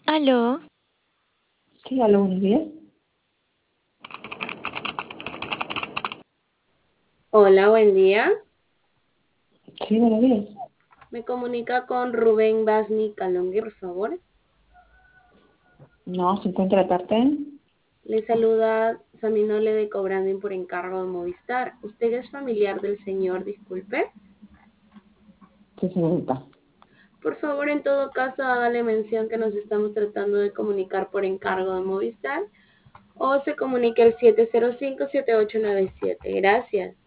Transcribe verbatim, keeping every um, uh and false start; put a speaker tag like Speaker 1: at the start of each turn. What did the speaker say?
Speaker 1: Aló,
Speaker 2: Sí, aló, buenos días.
Speaker 1: hola, buen día.
Speaker 2: Sí, buenos días.
Speaker 1: Me comunica con Rubén Basni Calongue, por favor.
Speaker 2: No, se encuentra de parte.
Speaker 1: Le saluda Saminole de Cobranding por encargo de Movistar. ¿Usted es familiar del señor? Disculpe.
Speaker 2: Sí, señorita.
Speaker 1: Por favor, en todo caso, hágale mención que nos estamos tratando de comunicar por encargo de Movistar o se comunique al siete cero cinco, siete ocho nueve siete. Gracias.